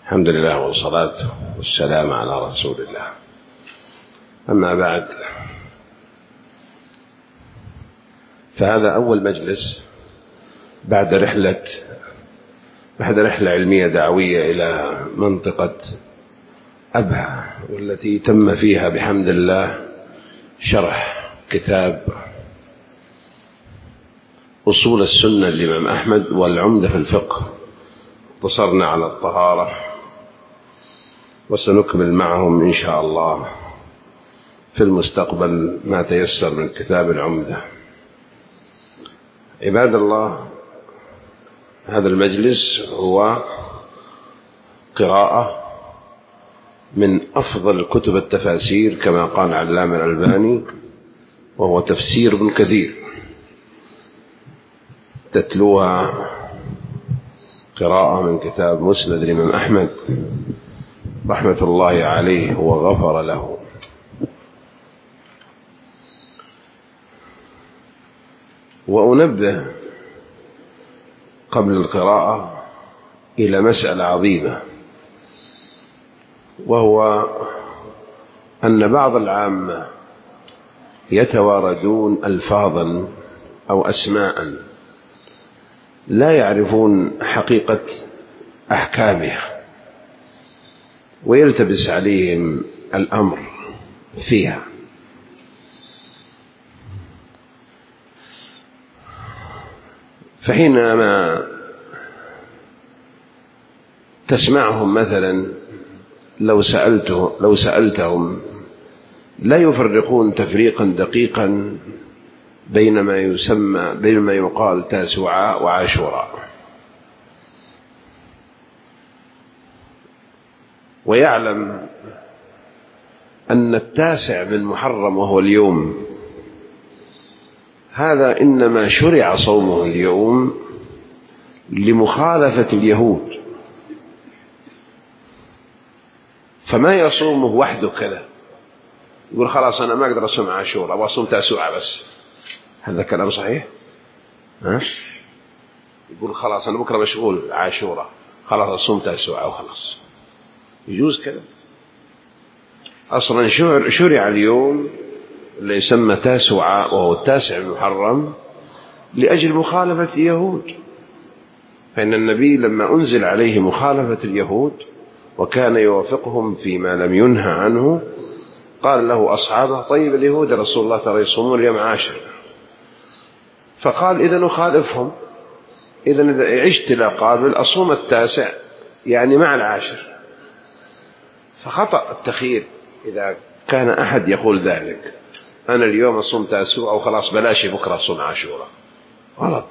الحمد لله والصلاة والسلام على رسول الله. أما بعد، فهذا أول مجلس بعد رحلة علمية دعوية إلى منطقة أبها، والتي تم فيها بحمد الله شرح كتاب أصول السنة للإمام أحمد والعمدة في الفقه. اقتصرنا على الطهارة، وسنكمل معهم إن شاء الله في المستقبل ما تيسر من كتاب العمدة. عباد الله، هذا المجلس هو قراءة من أفضل كتب التفاسير كما قال علامة الألباني، وهو تفسير ابن كثير، تتلوها قراءة من كتاب مسند الإمام أحمد رحمة الله عليه وغفر له. وأنبه قبل القراءة إلى مسألة عظيمة، وهو أن بعض العامة يتواردون ألفاظا أو أسماء لا يعرفون حقيقة أحكامها، ويلتبس عليهم الأمر فيها. فحينما تسمعهم مثلا لو سألتهم لا يفرقون تفريقا دقيقا بين ما يقال تاسوعاء وعاشوراء، ويعلم أن التاسع من محرم وهو اليوم هذا إنما شرع صومه اليوم لمخالفة اليهود، فما يصومه وحده كذا يقول خلاص أنا ما أقدر أصوم عاشوراء وأصوم تاسوعاء بس. هذا كلام صحيح؟ يقول خلاص أنا بكرة مشغول عاشوراء، خلاص أصوم تاسوعاء وخلاص. يجوز كذا؟ أصلا شرع اليوم اللي يسمى تاسوعاء وهو التاسع المحرم لأجل مخالفة اليهود، فإن النبي لما أنزل عليه مخالفة اليهود وكان يوافقهم فيما لم ينهى عنه قال له أصحابه طيب اليهود رسول الله ترى يصومون اليوم عاشر، فقال إذا نخالفهم، إذا عشت لا قابل أصوم التاسع يعني مع العاشر. فخطأ التخيير إذا كان أحد يقول ذلك، أنا اليوم أصوم تاسوعاء أو خلاص بلاش بكرة أصوم عاشوراء، غلط.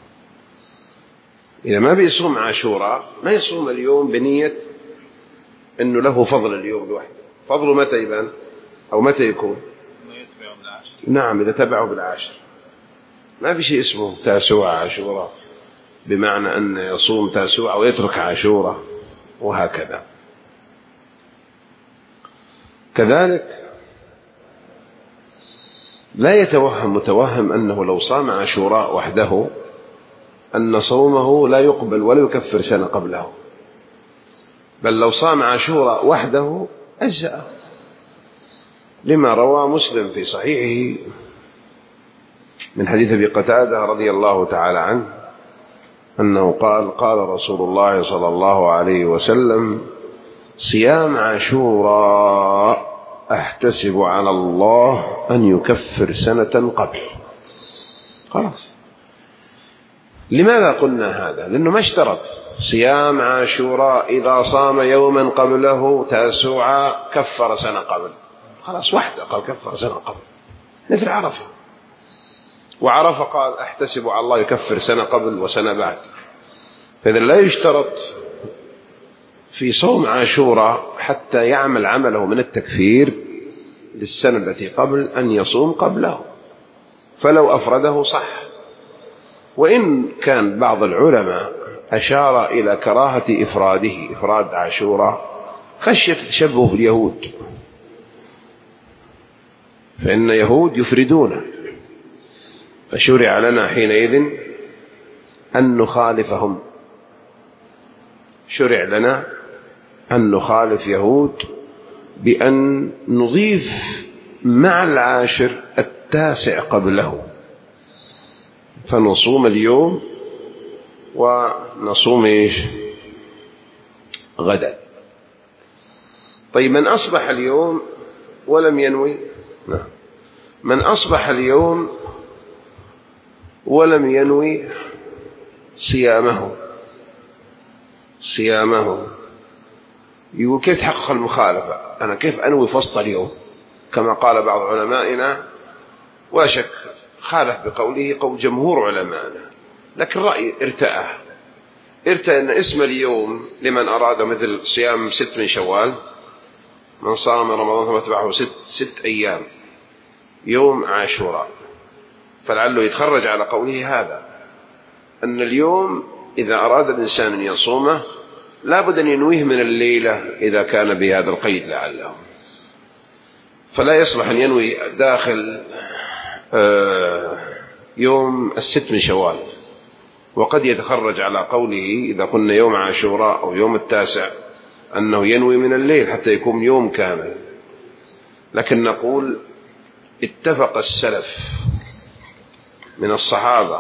إذا ما بيصوم عاشوراء ما يصوم اليوم بنية أنه له فضل اليوم لوحده. فضله متى يبان أو متى يكون؟ نعم، إذا تبعه بالعاشر. ما في شيء اسمه تاسوعاء عاشوراء بمعنى أن يصوم تاسوعاء ويترك عاشوراء وهكذا. كذلك لا يتوهم متوهم أنه لو صام عاشوراء وحده أن صومه لا يقبل ولا يكفر سنة قبله، بل لو صام عاشوراء وحده أجزأ، لما روى مسلم في صحيحه من حديث أبي قتادة رضي الله تعالى عنه أنه قال رسول الله صلى الله عليه وسلم صيام عاشوراء أحتسب على الله أن يكفر سنة قبل. خلاص. لماذا قلنا هذا؟ لأنه ما اشترط صيام عاشوراء إذا صام يوما قبله تاسوعاء كفر سنة قبل، خلاص وحده قال كفر سنة قبل، مثل عرفة، وعرفة قال أحتسب على الله يكفر سنة قبل وسنة بعد. فإذا لا يشترط في صوم عاشوراء حتى يعمل عمله من التكفير للسنة التي قبل أن يصوم قبله، فلو أفرده صح. وإن كان بعض العلماء أشار إلى كراهة إفراد عاشوراء خشية تشبه باليهود، فإن يهود يفردون، فشرع لنا حينئذ أن نخالفهم، شرع لنا أن نخالف يهود بأن نضيف مع العاشر التاسع قبله، فنصوم اليوم ونصوم غدا. طيب من أصبح اليوم ولم ينوي، من أصبح اليوم ولم ينوي صيامه يقول كيف تحقق المخالفة؟ أنا كيف أنوي فسط اليوم كما قال بعض علمائنا، ولا شك خالف بقوله قول جمهور علمائنا، لكن رأي ارتأى أن اسم اليوم لمن أراد مثل صيام 6 من شوال، من صام رمضان ثم اتبعه 6 أيام يوم عاشوراء، فلعله يتخرج على قوله هذا أن اليوم إذا أراد الإنسان أن يصومه لا بد أن ينويه من الليلة إذا كان بهذا القيد لعله، فلا يصلح أن ينوي داخل يوم 6 من شوال. وقد يتخرج على قوله إذا قلنا يوم عاشوراء أو يوم 9 أنه ينوي من الليل حتى يكون يوم كامل، لكن نقول اتفق السلف من الصحابة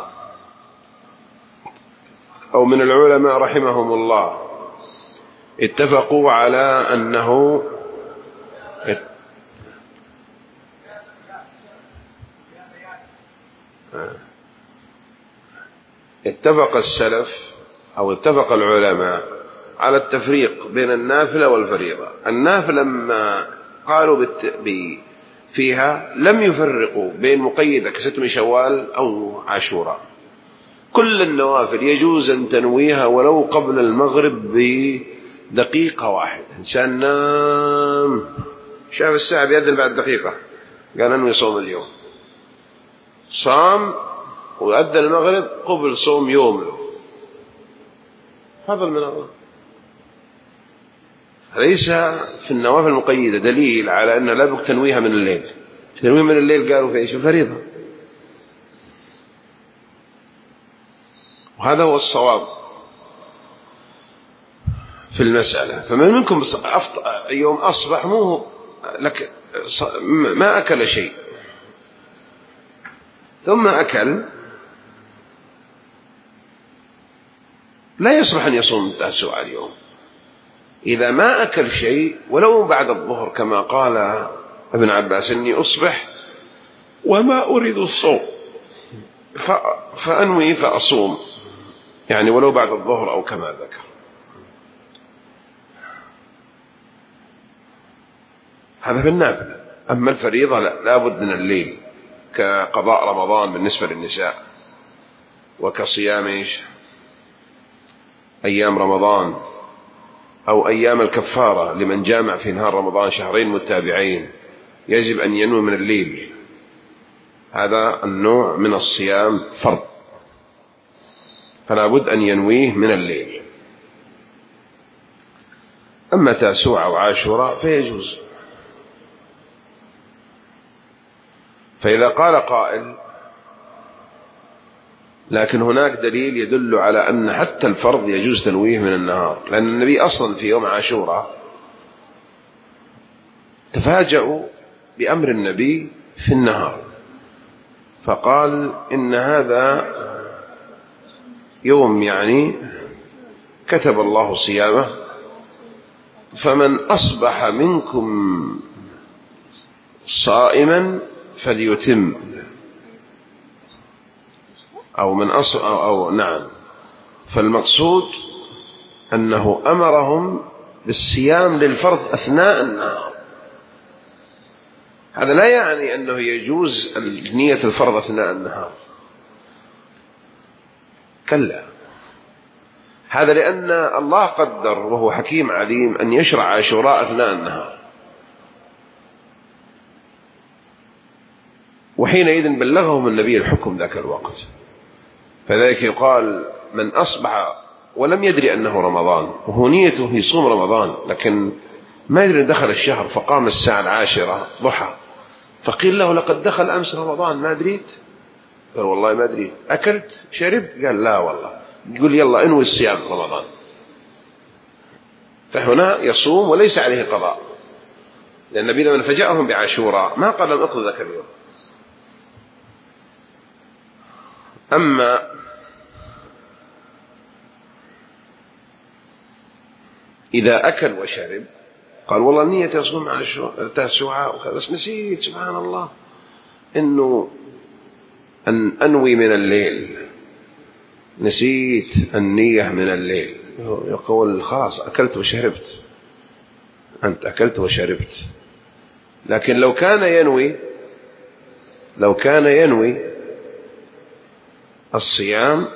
أو من العلماء رحمهم الله اتفقوا على أنه اتفق السلف أو اتفق العلماء على التفريق بين النافلة والفريضة. النافلة لما قالوا فيها لم يفرقوا بين مقيدة ك6 من شوال أو عاشوراء، كل النوافل يجوز أن تنويها ولو قبل المغرب بدقيقة واحدة. إنسان نام شاف الساعة بيأذن بعد دقيقة قال أنوي صوم اليوم، صام وأذن المغرب قبل صوم يوم له، فضل من الله. ليس في النوافل المقيدة دليل على أن لا بد تنويها من الليل. تنويه من الليل قالوا في إيش؟ الفريضة. وهذا هو الصواب في المسألة. فمن منكم يوم أصبح مو لك ما أكل شيء ثم أكل، لا يصلح أن يصوم 9 اليوم إذا ما أكل شيء ولو بعد الظهر، كما قال ابن عباس إني أصبح وما أريد الصوم فأنوي فأصوم، يعني ولو بعد الظهر أو كما ذكر. هذا في النافلة. أما الفريضة لا بد من الليل، كقضاء رمضان بالنسبة للنساء، وكصيام أيام رمضان، أو أيام الكفارة لمن جامع في نهار رمضان 2 متتابعين يجب أن ينوي من الليل. هذا النوع من الصيام فرض، فلا بد أن ينويه من الليل. أما 9 وعاشوراء فيجوز. فإذا قال قائل لكن هناك دليل يدل على أن حتى الفرض يجوز تنويه من النهار، لأن النبي أصلا في يوم عاشوراء تفاجؤوا بأمر النبي في النهار، فقال إن هذا يوم يعني كتب الله صيامه، فمن أصبح منكم صائما فليتم، أو نعم. فالمقصود أنه أمرهم بالصيام للفرض أثناء النهار. هذا لا يعني أنه يجوز نية الفرض أثناء النهار، كلا. هذا لأن الله قدر وهو حكيم عليم أن يشرع عاشوراء أثناء النهار، وحينئذ بلغهم النبي الحكم ذاك الوقت. فذلك يقال من أصبح ولم يدري أنه رمضان وهو نيته يصوم رمضان، لكن ما يدري أن دخل الشهر، فقام الساعة 10 ضحى، فقيل له لقد دخل أمس رمضان ما دريت؟ قال والله ما دريت. أكلت شربت؟ قال لا والله. يقول يلا انوي الصيام رمضان. فهنا يصوم وليس عليه قضاء، لأن النبي لما فجأهم بعاشوراء ما قال لهم اقضوا ذاك اليوم. أما إذا أكل وشرب قال والله نية يصوم على التاسوعاء وكذا، بس نسيت سبحان الله إنه أن أنوي من الليل، نسيت النية من الليل. يقول خلاص أكلت وشربت، أنت أكلت وشربت. لكن لو كان ينوي الصيام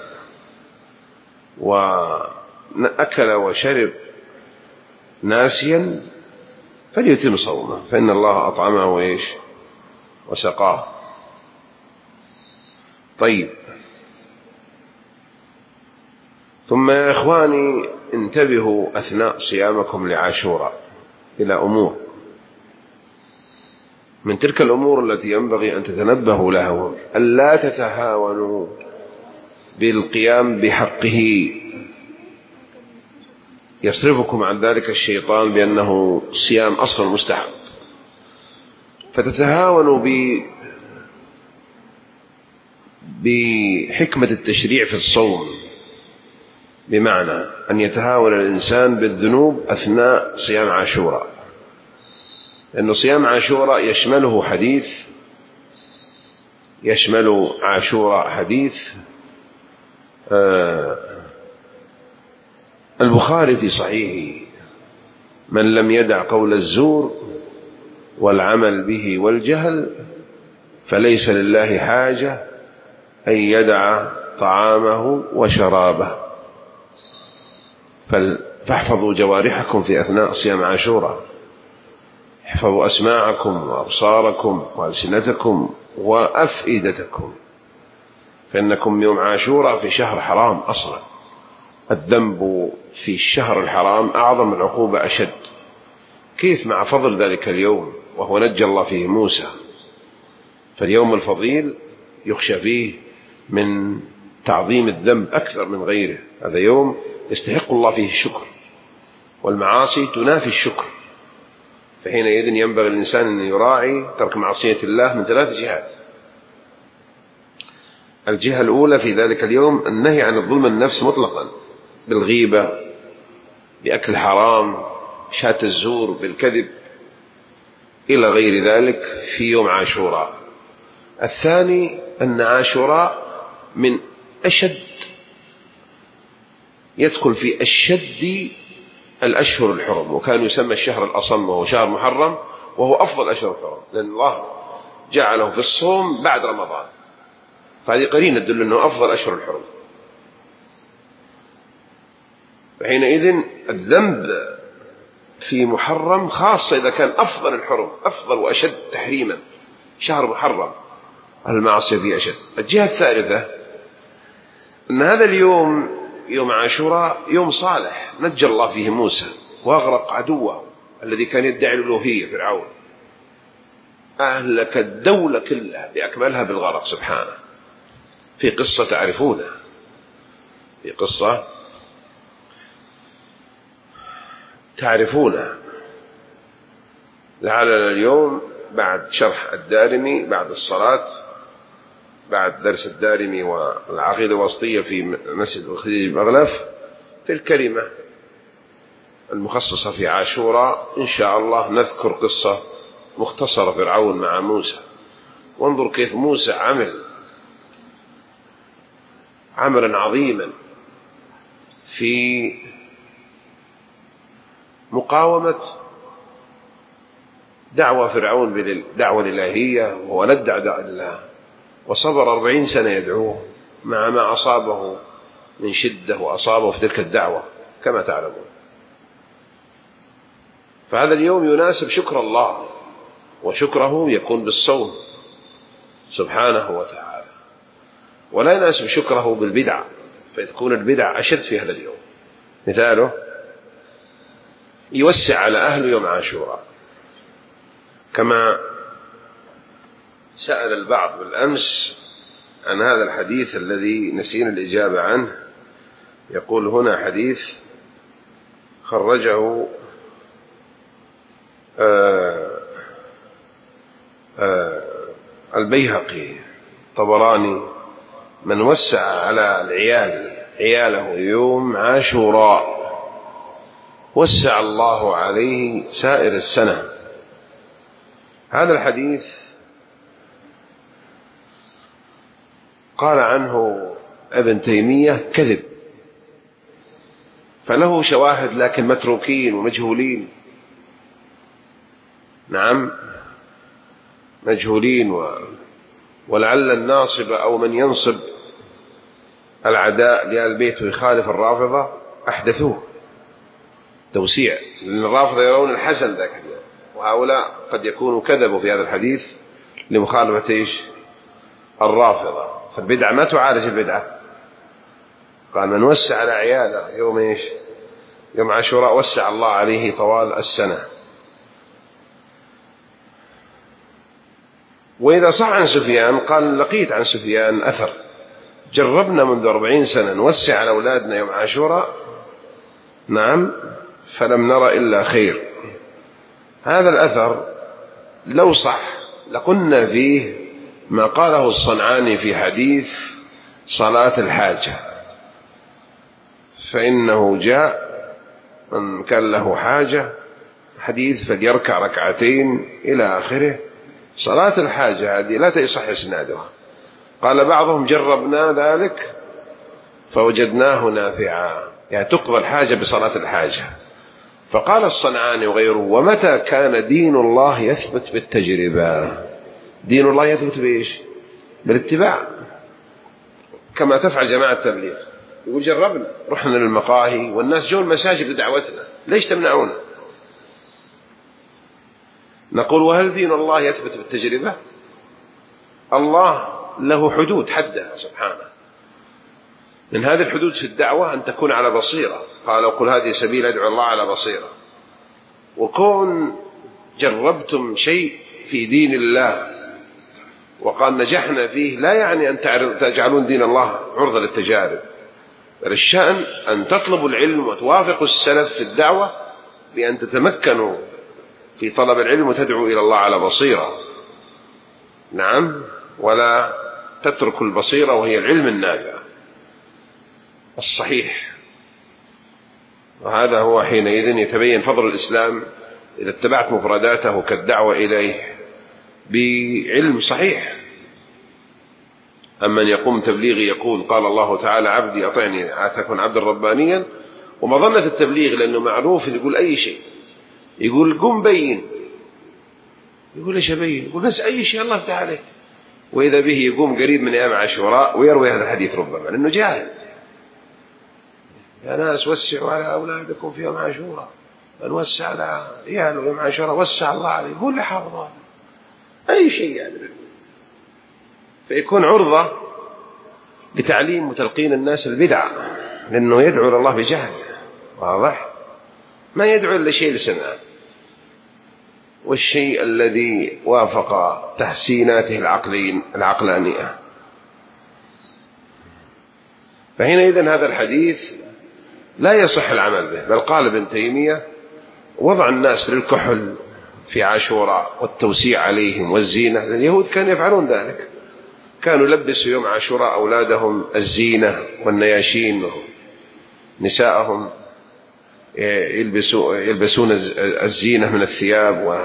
وأكل وشرب ناسيا فليتم صومه، فإن الله أطعمه وإيش وسقاه. طيب، ثم يا إخواني انتبهوا أثناء صيامكم لعاشوراء إلى أمور. من تلك الأمور التي ينبغي أن تتنبهوا لها ألا تتهاونوا بالقيام بحقه، يصرفكم عن ذلك الشيطان بأنه صيام أصلا مستحب، فتتهاونوا بحكمة التشريع في الصوم، بمعنى أن يتهاون الإنسان بالذنوب أثناء صيام عاشوراء، لأن صيام عاشوراء يشمل عاشوراء حديث البخاري في صحيحه: من لم يدع قول الزور والعمل به والجهل فليس لله حاجة أن يدع طعامه وشرابه. فاحفظوا جوارحكم في أثناء صيام عاشوراء، احفظوا أسماعكم وأبصاركم وألسنتكم وأفئدتكم، فإنكم يوم عاشوراء في شهر حرام أصلا، الذنب في الشهر الحرام أعظم، العقوبة أشد. كيف مع فضل ذلك اليوم وهو نجى الله فيه موسى؟ فاليوم الفضيل يخشى فيه من تعظيم الذنب أكثر من غيره، هذا يوم يستحق الله فيه الشكر، والمعاصي تنافي الشكر، فحينئذ ينبغي الإنسان أن يراعي ترك معصية الله من 3 جهات. الجهة الأولى في ذلك اليوم النهي عن الظلم النفس مطلقا، بالغيبة، بأكل حرام، شهادة الزور، بالكذب، إلى غير ذلك في يوم عاشوراء. الثاني أن عاشوراء من يدخل في أشد الأشهر الحرم، وكان يسمى الشهر الأصم وهو شهر محرم، وهو أفضل أشهر الحرم، لأن الله جعله في الصوم بعد رمضان، فهذه قرينة تدل أنه أفضل أشهر الحرم. فحينئذ الذنب في محرم، خاصة إذا كان أفضل الحرم، أفضل وأشد تحريما شهر محرم، المعصية فيه أشد. الجهة الثالثة أن هذا اليوم يوم عاشوراء يوم صالح، نجى الله فيه موسى وأغرق عدوه الذي كان يدعي الألوهية فرعون، أهلك الدولة كلها بأكملها بالغرق سبحانه، في قصة تعرفونها، في قصة تعرفونها. لعلنا اليوم بعد شرح الدارمي بعد الصلاة، بعد درس الدارمي والعقيدة الوسطية في مسجد الخديج بمغلف، في الكلمة المخصصة في عاشوراء إن شاء الله نذكر قصة مختصرة فرعون مع موسى، وانظر كيف موسى عملا عظيما في مقاومة دعوة فرعون بالدعوة الإلهية، وهو ندع دعوة الله، وصبر 40 سنة يدعوه مع ما أصابه من شدة وأصابه في تلك الدعوة كما تعلمون. فهذا اليوم يناسب شكر الله، وشكره يكون بالصوم سبحانه وتعالى، ولا يناسب شكره بالبدع، فتكون البدع أشد في هذا اليوم. مثاله يوسع على أهل يوم عاشوراء، كما سأل البعض بالأمس عن هذا الحديث الذي نسينا الإجابة عنه. يقول هنا حديث خرجه البيهقي طبراني: من وسع على عياله يوم عاشوراء وسع الله عليه سائر السنة. هذا الحديث قال عنه ابن تيمية كذب، فله شواهد لكن متروكين ومجهولين. نعم، مجهولين، ولعل الناصب أو من ينصب العداء لآل البيت ويخالف الرافضة أحدثوه توسيع، لأن الرافضة يرون الحسن ذاك اليوم، وهؤلاء قد يكونوا كذبوا في هذا الحديث لمخالفة الرافضة. فالبدعة ما تعالج البدعة. قال: من وسع على عياله يوم عاشوراء وسع الله عليه طوال السنة. وإذا صح عن سفيان قال: لقيت عن سفيان أثر: جربنا منذ 40 سنة نوسع على أولادنا يوم عاشوراء، نعم، فلم نرى إلا خير. هذا الأثر لو صح لقلنا فيه ما قاله الصنعاني في حديث صلاة الحاجة، فإنه جاء من كان له حاجة حديث فليركع ركعتين إلى آخره. صلاة الحاجة هذه لا تصح إسنادها. قال بعضهم: جربنا ذلك فوجدناه نافعا، يعني تقضى الحاجة بصلاة الحاجة. فقال الصنعاني وغيره: ومتى كان دين الله يثبت بالتجربة؟ دين الله يثبت بإيش؟ بالاتباع، كما تفعل جماعة التبليغ. يقول: جربنا، رحنا للمقاهي والناس جو المساجد بدعوتنا، ليش تمنعونا؟ نقول: وهل دين الله يثبت بالتجربة؟ الله له حدود حدها سبحانه. من هذه الحدود في الدعوة أن تكون على بصيرة. قال: وقل هذه سبيل أدعو الله على بصيرة. وكون جربتم شيء في دين الله وقال نجحنا فيه لا يعني أن تجعلون دين الله عرضة للتجارب، بل الشأن أن تطلبوا العلم وتوافقوا السلف في الدعوة بأن تتمكنوا في طلب العلم وتدعوا إلى الله على بصيرة. نعم، ولا تترك البصيرة وهي العلم النافع الصحيح. وهذا هو حينئذ يتبين فضل الإسلام إذا اتبعت مفرداته كالدعوة إليه بعلم صحيح. أما أن يقوم تبليغي يقول: قال الله تعالى عبدي أطعني تكن عبدا ربانيا، ومظنة التبليغ لأنه معروف يقول أي شيء، يقول قم بين، يقول إيش أبين؟ يقول بس أي شيء الله يفتح عليك. وإذا به يقوم قريب من أيام عاشوراء ويروي هذا الحديث ربما لأنه جاهل. يا ناس وسعوا على أولادكم في يوم عاشوراء، من وسع على عياله يوم عاشوراء وسع الله عليه. يقول لي حافظ أي شيء يعني، فيكون عرضة لتعليم وتلقين الناس البدع، لأنه يدعو إلى الله بجهل. واضح؟ ما يدعو إلا شيء لسمعه، والشيء الذي وافق تحسيناته العقلانية. فحينئذ هذا الحديث لا يصح العمل به. بل قال ابن تيمية: وضع الناس للكحل في عاشوراء والتوسيع عليهم والزينة. اليهود كانوا يفعلون ذلك، كانوا يلبسوا يوم عاشوراء أولادهم الزينة والنياشين، نساءهم يلبسون الزينة من الثياب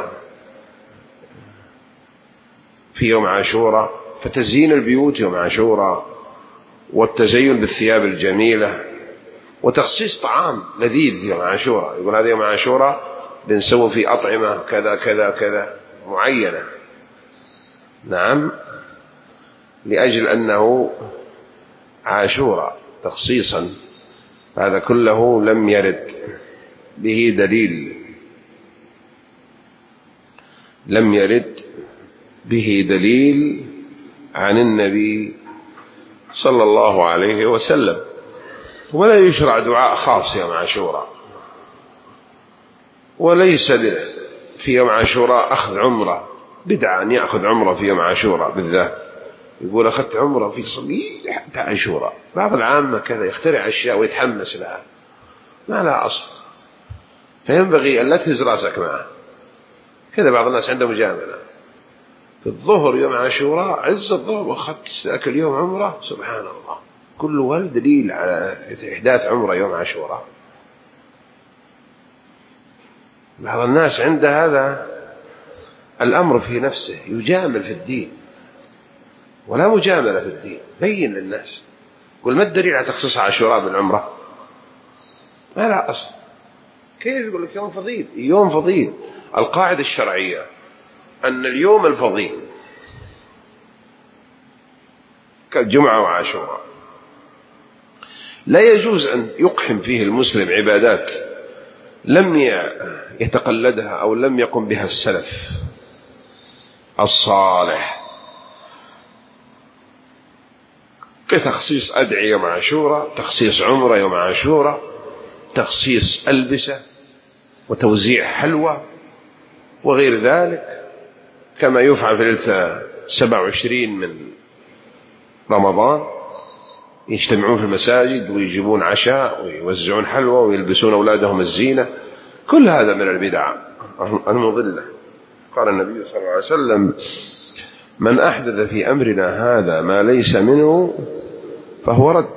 في يوم عاشوراء. فتزيين البيوت يوم عاشوراء والتزين بالثياب الجميلة وتخصيص طعام لذيذ يوم عاشوراء. يقول هذا يوم عاشوراء بنسوي في أطعمة كذا كذا كذا معينة. نعم، لأجل أنه عاشوراء تخصيصا. هذا كله لم يرد به دليل، لم يرد به دليل عن النبي صلى الله عليه وسلم. ولا يشرع دعاء خاص يوم عاشوراء، وليس في يوم عاشوراء أخذ عمرة. بدعة أن يأخذ عمرة في يوم عاشوراء بالذات، يقول أخذت عمرة في صميم حتى عاشوراء. بعض العامة كذا يخترع أشياء ويتحمس لها، ما لها أصل. فينبغي أن لا تهز راسك معه. كذا بعض الناس عنده مجاملة في الظهر يوم عاشوراء، عز الظهر وأخذت ذاك اليوم عمرة، سبحان الله، كله هل دليل على إحداث عمرة يوم عاشوراء. بعض الناس عنده هذا الأمر في نفسه، يجامل في الدين، ولا مجاملة في الدين. بين للناس، قل ما الدليل على تخصيص عاشوراء بالعمرة؟ ما لا أصل. كيف يقول لك يوم فضيل؟ يوم فضيل. القاعدة الشرعية أن اليوم الفضيل كالجمعة وعاشوراء لا يجوز أن يقحم فيه المسلم عبادات لم يتقلدها أو لم يقم بها السلف الصالح، كتخصيص أدعية يوم عاشوراء، تخصيص عمرة يوم عاشوراء، تخصيص ألبسة وتوزيع حلوى وغير ذلك، كما يفعل في ليلة 27 من رمضان، يجتمعون في المساجد ويجيبون عشاء ويوزعون حلوى ويلبسون أولادهم الزينة. كل هذا من البدع المضلة. قال النبي صلى الله عليه وسلم: من أحدث في أمرنا هذا ما ليس منه فهو رد.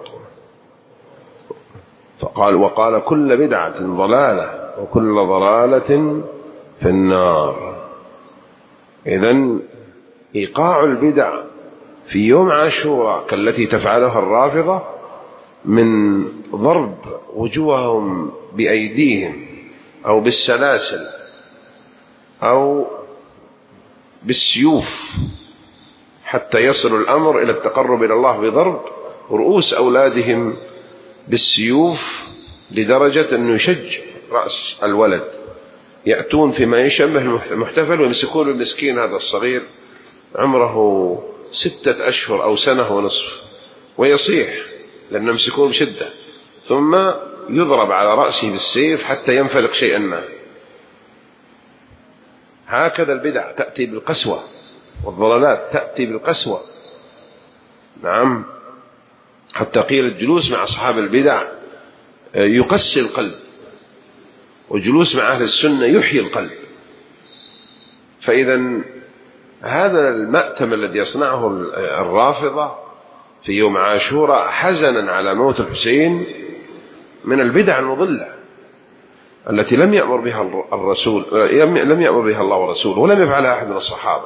وقال: كل بدعة ضلالة وكل ضلالة في النار. إذن إيقاع البدع في يوم عاشوراء كالتي تفعلها الرافضة من ضرب وجوههم بأيديهم أو بالسلاسل أو بالسيوف حتى يصل الأمر إلى التقرب إلى الله بضرب رؤوس أولادهم بالسيوف، لدرجة أنه يشج رأس الولد، يأتون فيما يشبه المحتفل ويمسكون المسكين هذا الصغير عمره 6 أشهر أو سنة ونصف ويصيح لأنه يمسكون بشدة، ثم يضرب على رأسه بالسيف حتى ينفلق شيئا ما. هكذا البدع تأتي بالقسوة، والضلالات تأتي بالقسوة. نعم، حتى قيل الجلوس مع أصحاب البدع يقسي القلب، وجلوس مع أهل السنة يحيي القلب. فإذا هذا المأتم الذي يصنعه الرافضة في يوم عاشوراء حزنا على موت الحسين من البدع المضلة التي لم يأمر بها الرسول، لم يأمر بها الله ورسوله، ولم يفعلها أحد من الصحابة.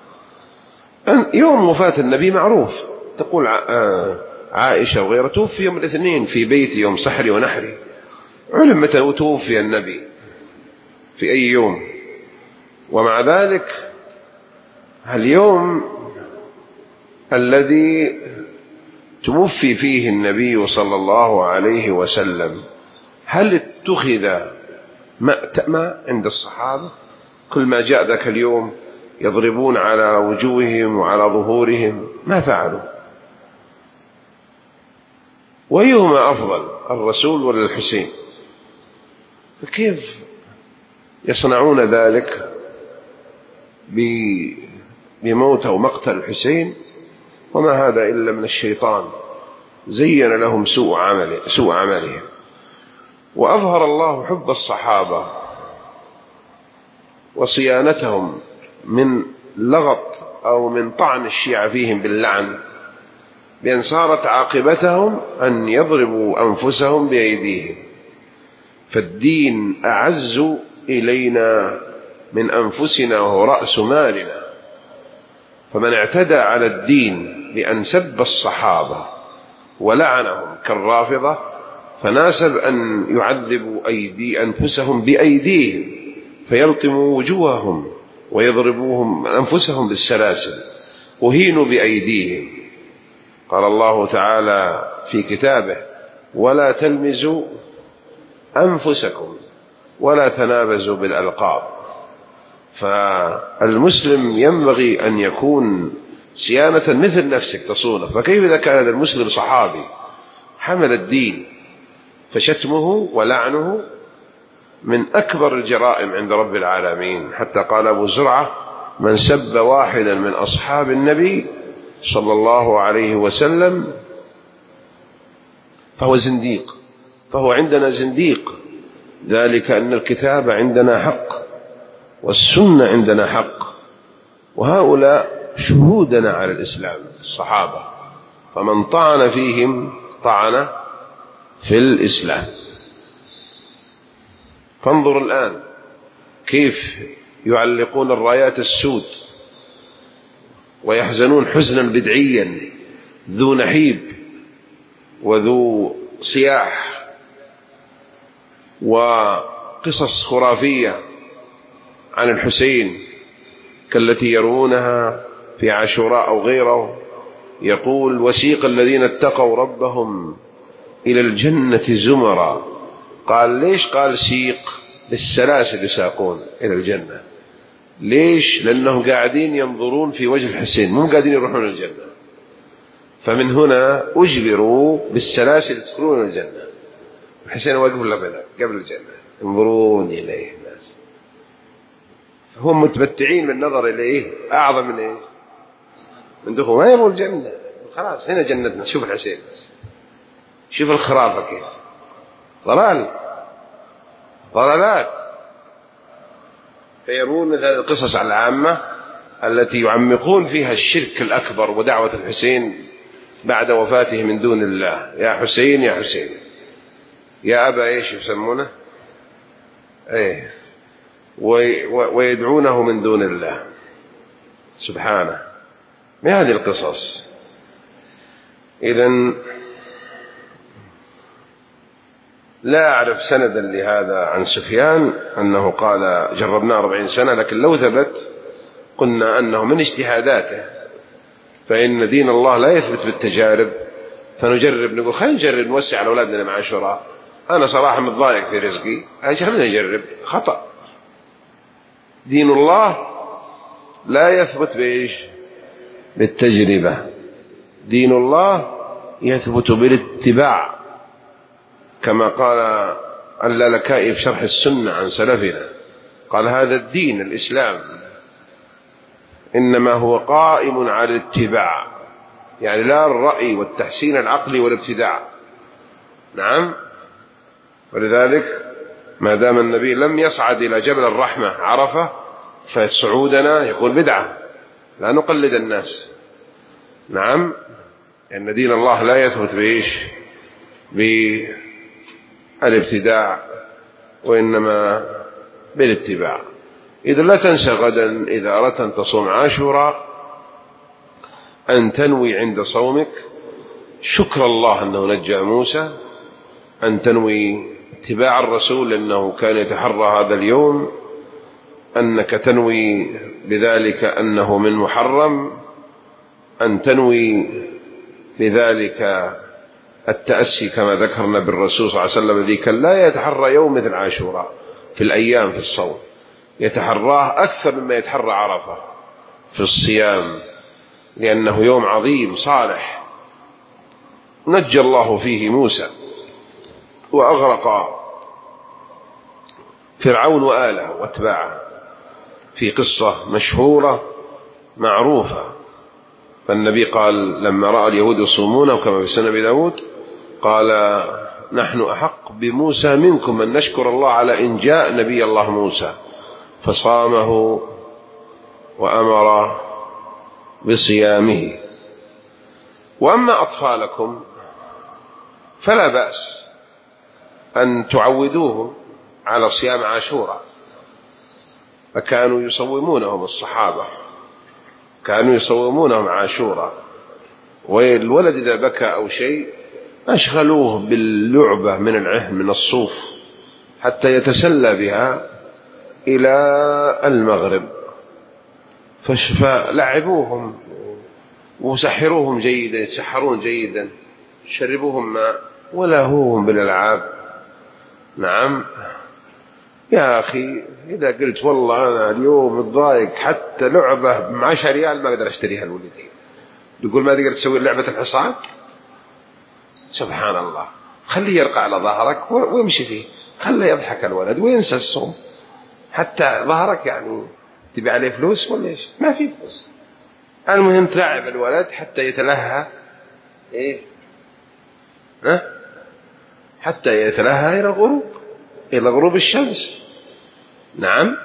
يوم وفاة النبي معروف، تقول عائشة وغيرها: توفي يوم الاثنين في بيتي يوم سحري ونحري. علم متى توفي النبي في أي يوم، ومع ذلك اليوم الذي توفي فيه النبي صلى الله عليه وسلم هل اتخذ مأتما عند الصحابة؟ كل ما جاء ذاك اليوم يضربون على وجوههم وعلى ظهورهم، ما فعلوا. وأيهما أفضل، الرسول ولا الحسين؟ كيف يصنعون ذلك بموت أو مقتل الحسين؟ وما هذا إلا من الشيطان، زين لهم سوء عملهم. وأظهر الله حب الصحابة وصيانتهم من لغط أو من طعن الشيعة فيهم باللعن، بأن صارت عاقبتهم أن يضربوا أنفسهم بأيديهم. فالدين أعز إلينا من أنفسنا وهو رأس مالنا، فمن اعتدى على الدين بأن سب الصحابة ولعنهم كالرافضة فناسب أن يعذبوا أنفسهم بأيديهم، فيلطموا وجوههم ويضربوهم أنفسهم بالسلاسل، وهينوا بأيديهم. قال الله تعالى في كتابه: ولا تلمزوا أنفسكم ولا تنابزوا بالألقاب. فالمسلم ينبغي أن يكون صيانة مثل نفسك تصونه. فكيف إذا كان المسلم صحابي حمل الدين، فشتمه ولعنه من أكبر الجرائم عند رب العالمين. حتى قال أبو زرعة: من سب واحدا من أصحاب النبي صلى الله عليه وسلم فهو زنديق، فهو عندنا زنديق ذلك أن الكتاب عندنا حق والسنة عندنا حق، وهؤلاء شهودنا على الإسلام الصحابة، فمن طعن فيهم طعن في الإسلام. فانظر الآن كيف يعلقون الرايات السود ويحزنون حزنا بدعيا ذو نحيب وذو صياح وقصص خرافية عن الحسين كالتي يروونها في عاشوراء أو غيره. يقول: وسيق الذين اتقوا ربهم إلى الجنة زمرا. قال ليش قال سيق؟ بالسلاسل يساقون إلى الجنة. ليش؟ لأنهم قاعدين ينظرون في وجه الحسين، مو قاعدين يروحون الجنة، فمن هنا أجبروا بالسلاسل يدخلون الجنة. الحسين واقف قبل الجنة ينظرون إليه الناس، هم متمتعين بالنظر إليه أعظم من إيه؟ من دخول، ما يرون الجنة. خلاص هنا جنتنا، شوف الحسين، شوف الخرافة كيف ضلالات. فيرون مثل القصص العامة التي يعمقون فيها الشرك الأكبر ودعوة الحسين بعد وفاته من دون الله: يا حسين يا حسين، يا أبا إيش يسمونه إيه، ويدعونه من دون الله سبحانه. ما هذه القصص؟ إذن لا أعرف سندا لهذا عن سفيان أنه قال جربنا 40 سنة، لكن لو ثبت قلنا أنه من اجتهاداته، فإن دين الله لا يثبت بالتجارب. فنجرب، نقول خلينا نجرب نوسع على أولادنا مع عاشوراء، أنا صراحة متضايق في رزقي، خلينا نجرب. خطأ. دين الله لا يثبت بإيش؟ بالتجربة. دين الله يثبت بالاتباع، كما قال اللالكائي في شرح السنة عن سلفنا، قال: هذا الدين الإسلام إنما هو قائم على الاتباع، يعني لا الرأي والتحسين العقلي والابتداع. نعم. ولذلك ما دام النبي لم يصعد إلى جبل الرحمة عرفة، فصعودنا يكون بدعة، لا نقلد الناس. نعم. أن دين الله لا يثبت بإيش؟ بالابتداع، وإنما بالاتباع. إذا لا تنسى غدا إذا أردت أن تصوم عاشوراء أن تنوي عند صومك شكر الله أنه نجى موسى، أن تنوي اتباع الرسول لأنه كان يتحرى هذا اليوم، أنك تنوي بذلك أنه من محرم، أن تنوي بذلك التأسي كما ذكرنا بالرسول صلى الله عليه وسلم الذي كان لا يتحرى يوم مثل عاشوراء في الأيام في الصوم، يتحراه أكثر مما يتحرى عرفة في الصيام، لأنه يوم عظيم صالح نجى الله فيه موسى وأغرق فرعون وآله واتباعه، في قصة مشهورة معروفة. فالنبي قال لما رأى اليهود يصومونه كما في سنة داود قال: نحن أحق بموسى منكم أن نشكر الله على إن جاء نبي الله موسى، فصامه وأمر بصيامه. وأما أطفالكم فلا بأس أن تعودوهم على صيام عاشوراء، فكانوا يصومونهم الصحابة، كانوا يصومونهم عاشوراء، والولد إذا بكى أو شيء أشغلوه باللعبة من العهن من الصوف حتى يتسلى بها إلى المغرب، فلعبوهم وسحروهم جيدا، يتسحرون جيدا، شربوهم ماء ولهوهم بالألعاب. نعم يا أخي، إذا قلت والله أنا اليوم متضايق حتى لعبة ب10 ريال ما أقدر أشتريها لولدي، يقول ما تقدر تسوي لعبة الحصان؟ سبحان الله. خليه يرقى على ظهرك ويمشي فيه، خليه يضحك الولد وينسى الصوم. حتى ظهرك يعني تبي عليه فلوس ولا إيش؟ ما في فلوس. المهم تلعب الولد حتى يتلهى إيه؟ حتى يتلهى إلى الغروب. إلى غروب الشمس. نعم.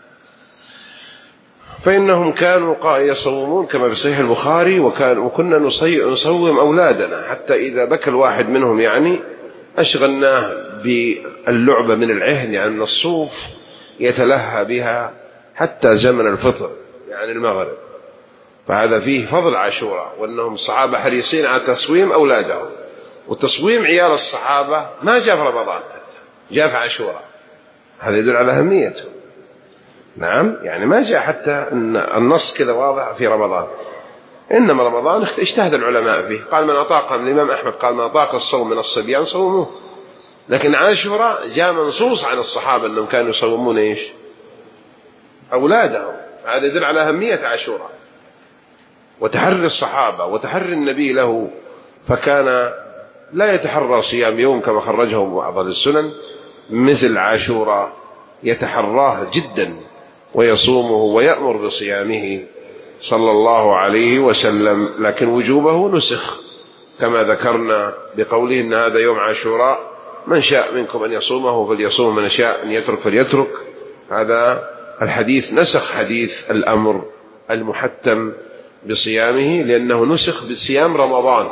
فإنهم كانوا يصومون كما في صحيح البخاري، وكنا نصوم أولادنا حتى إذا بكى الواحد منهم يعني أشغلناه باللعبة من العهن، يعني من الصوف يتلهى بها حتى زمن الفطر يعني المغرب. فهذا فيه فضل عاشوراء، وأنهم الصحابة حريصين على تصويم أولادهم، وتصويم عيال الصحابة ما جاء في رمضان، جاء في عاشوراء. هذا يدل على أهميته. نعم، يعني ما جاء حتى أن النص كذا واضح في رمضان، إنما رمضان اجتهد العلماء فيه. قال من أطاق، الإمام أحمد قال من أطاق الصوم من الصبيان صوموه. لكن عاشوراء جاء منصوص عن الصحابة أنهم كانوا يصومون إيش؟ أولادهم. هذا يدل على أهمية عاشوراء وتحري الصحابة وتحري النبي له، فكان لا يتحرى صيام يوم كما خرجه بعض السنن مثل عاشوراء، يتحراه جدا ويصومه ويأمر بصيامه صلى الله عليه وسلم. لكن وجوبه نسخ كما ذكرنا بقوله إن هذا يوم عاشوراء من شاء منكم أن يصومه فليصوم، من شاء أن يترك فليترك. هذا الحديث نسخ حديث الأمر المحتم بصيامه، لأنه نسخ بصيام رمضان.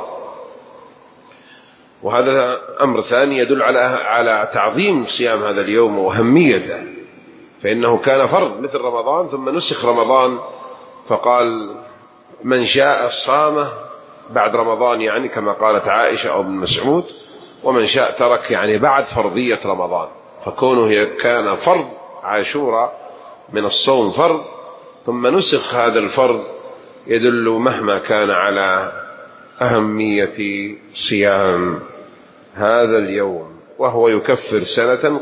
وهذا أمر ثاني يدل على تعظيم صيام هذا اليوم وأهميته، فإنه كان فرض مثل رمضان ثم نسخ رمضان، فقال من شاء صامه بعد رمضان، يعني كما قالت عائشة أو ابن مسعود، ومن شاء ترك، يعني بعد فرضية رمضان. فكونه كان فرض عاشوراء من الصوم فرض ثم نسخ هذا الفرض يدل مهما كان على أهمية صيام هذا اليوم، وهو يكفر سنة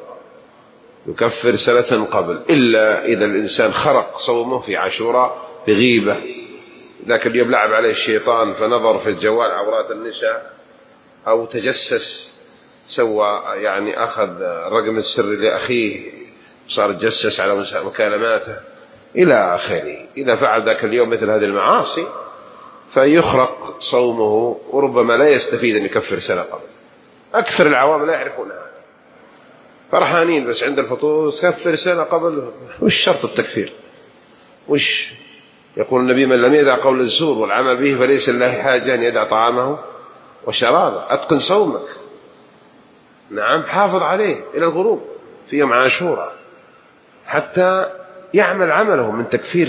قبل، إلا إذا الإنسان خرق صومه في عاشوراء بغيبة. ذاك اليوم لعب عليه الشيطان فنظر في الجوال عورات النساء، أو تجسس، سوى يعني أخذ رقم السر لأخيه صار يتجسس على مكالماته إلى آخره. إذا فعل ذاك اليوم مثل هذه المعاصي فيخرق صومه، وربما لا يستفيد أن يكفر سنة قبل. أكثر العوام لا يعرفونها، فرحانين بس عند الفطور كفر سنة قبل. وش شرط التكفير؟ وش يقول النبي من لم يدع قول الزور والعمل به فليس لله حاجة أن يدع طعامه وشرابه. أتقن صومك، نعم، حافظ عليه إلى الغروب في يوم عاشوراء حتى يعمل عمله من تكفير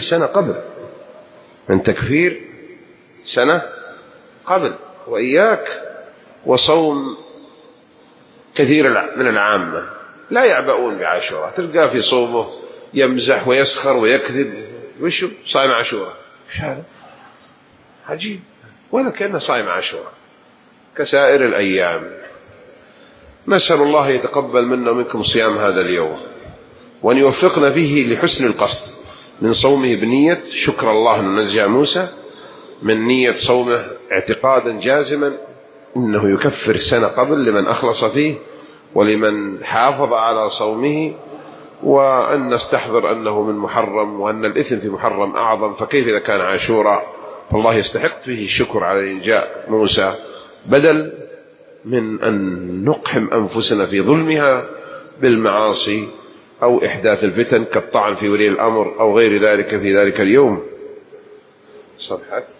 سنة قبل. وإياك وصوم كثير من العامة لا يعبؤون بعاشوراء، تلقى في صومه يمزح ويسخر ويكذب. وشو صائم عاشوراء؟ ايش هذا؟ عجيب، ولا كأنه صائم عاشوراء كسائر الأيام. نسأل الله يتقبل منا ومنكم صيام هذا اليوم، وأن يوفقنا فيه لحسن القصد من صومه بنية شكر الله ننزع موسى، من نية صومه اعتقادا جازما إنه يكفر سنة قبل لمن أخلص فيه ولمن حافظ على صومه، وأن نستحضر أنه من محرم وأن الإثم في محرم أعظم، فكيف إذا كان عاشوراء؟ فالله يستحق فيه الشكر على إنجاء موسى، بدل من أن نقحم أنفسنا في ظلمها بالمعاصي أو إحداث الفتن كالطعن في ولي الأمر أو غير ذلك في ذلك اليوم. صفحة